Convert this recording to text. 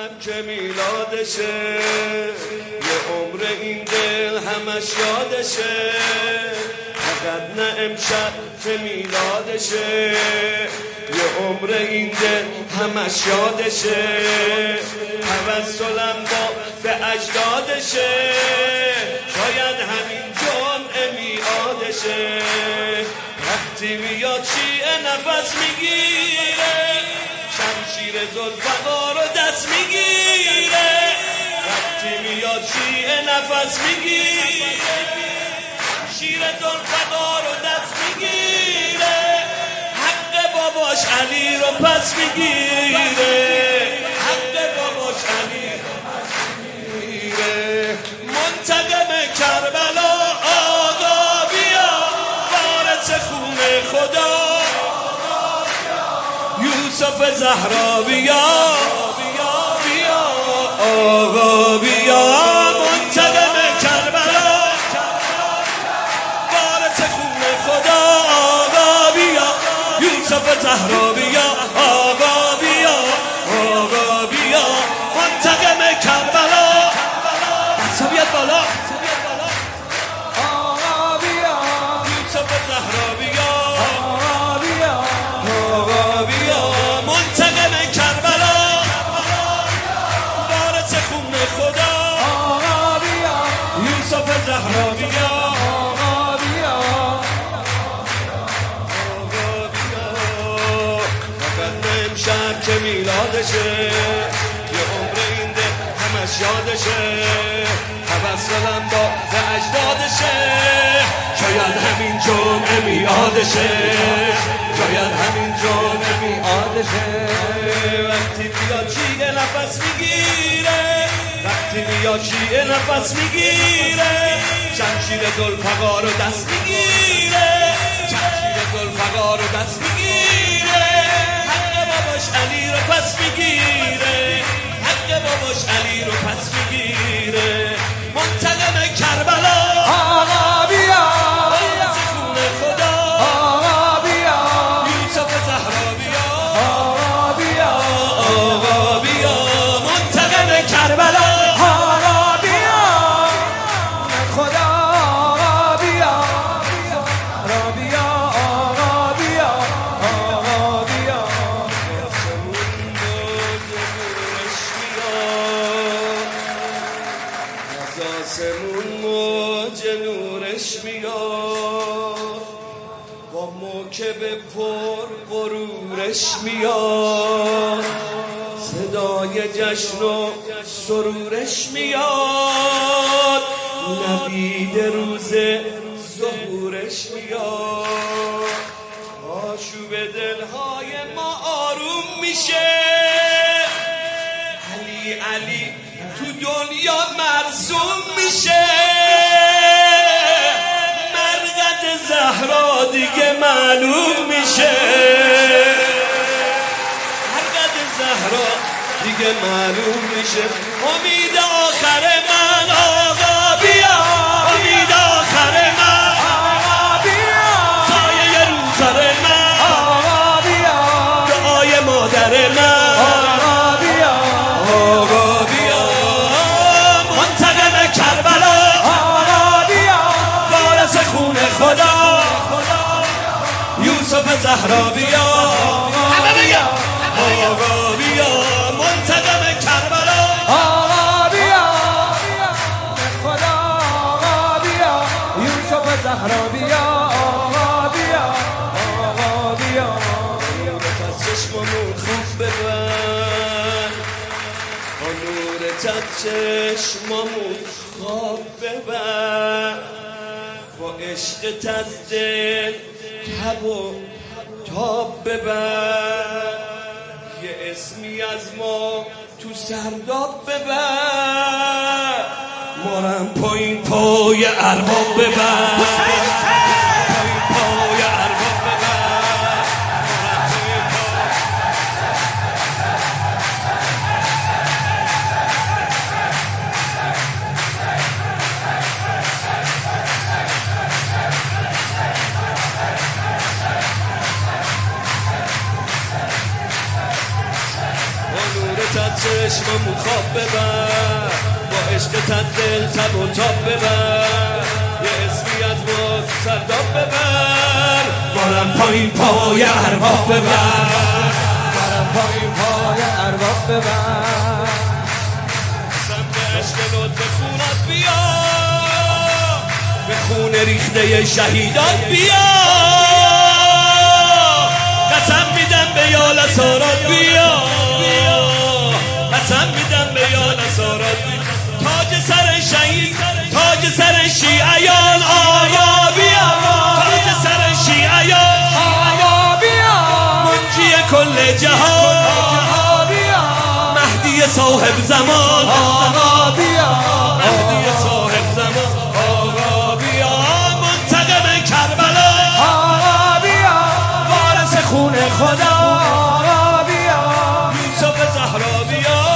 که میلادشه، یه عمر این دل همش یادشه، فقط نه امشب که میلادشه، یه عمر این دل همش یادشه، توسلم با به اجدادشه، شاید همین جمعه میادشه، وقتی میاد شیعه نفس میگیره، شمشیر ذوالفقار رو دست میگیره، وقتی میاد شیعه نفس میگیره، شمشیر ذوالفقار رو دست میگیره، حق باباش علی رو پس میگیره، حق باباش علی رو پس میگیره. منتقم کربلا آقا بیا، وارث خون خدا یوسف زهرا بیا، آقا بیا، منتقم کربلا وارث خون خدا، آقا بیا، یوسف زهرا بیا، آقا بیا، آقا بیا، منتقم کربلا. دستا بیاد بالا، آقا بیا، یوسف زهرا بیا، آقا بیا، آقا بیا، منتقم کربلا وارث خون خدا، آقا بیا، یوسف زهرا بیا، آقا بیا، آقا بیا. فقط امشب که میلادشه، یه عمر این دل همش یادشه، توسلم با به اجدادشه، شاید همین جمعه میادشه، شاید همین جمعه میادشه، وقتی میاد شیعه نفس میگیره، وقتی میاد شیعه نفس میگیره، شمشیر ذوالفقار رو دست میگیره، شمشیر ذوالفقار رو دست میگیره، حق باباش علی رو پس میگیره، حق باباش علی رو پس میگیره. منتقم کربلا آقا بیا، وارث خون خدا، آقا بیا، یوسف زهرا بیا، آقا بیا، آقا بیا، منتقم کربلا، آقا بیا، خدا، آقا بیا، آقا بیا، آقا بیا، آقا بیا، آسمون موج نورش میاد، با موکب پر غرورش میاد، صدای جشن و سرورش میاد، نوید روز ظهورش میاد، آشوب دلهای ما آروم میشه، علی علی تو دنیا مرسوم میشه، مرقد زهرا دیگه معلوم میشه، مرقد زهرا دیگه معلوم میشه. امید آخر من آقا بیا، امید آخر من آقا بیا، سایه روزار من آقا بیا، دعای مادر من آقا بیا، آقا بیا، منتقم کربلا آقا بیا، وارث خون خدا یوسف زهرا بیا، آقا بیا، آقا بیا، منتقم کربلا آقا بیا، خدا، آقا بیا، یوسف زهرا بیا، آقا بیا، آقا بیا، از چشممون خوب ببر، با نور چشممون خواب ببر، با عشق از دل تب و تاب ببر، یه اسمی از ما تو سرداب ببر، مارم پایین پای ارباب ببر، پایین پای ارباب ببر، تد چشممون خواب ببر، با عشقتت دل تب و تاب ببر، یه اسمی از ما سرداب ببر، مارم پایین پای ارباب ببر، مارم پایین پای ارباب ببر، قسم به عشق لطف خونت بیا، به خون ریخته شهیدات بیا، قسم میدم به یال سارات بیا، قسم میدم به یال سارات بیا، تاج سر شهید، تاج سر شیعیان آقا بیا، تاج سر شیعیان آقا بیا، منجی کل جهان آقا بیا، مهدی صاحب زمان آقا بیا، مهدی صاحب زمان آقا بیا، منتقم کربلا آقا بیا، وارث خون خدا آقا بیا، یوسف زهرا بیا،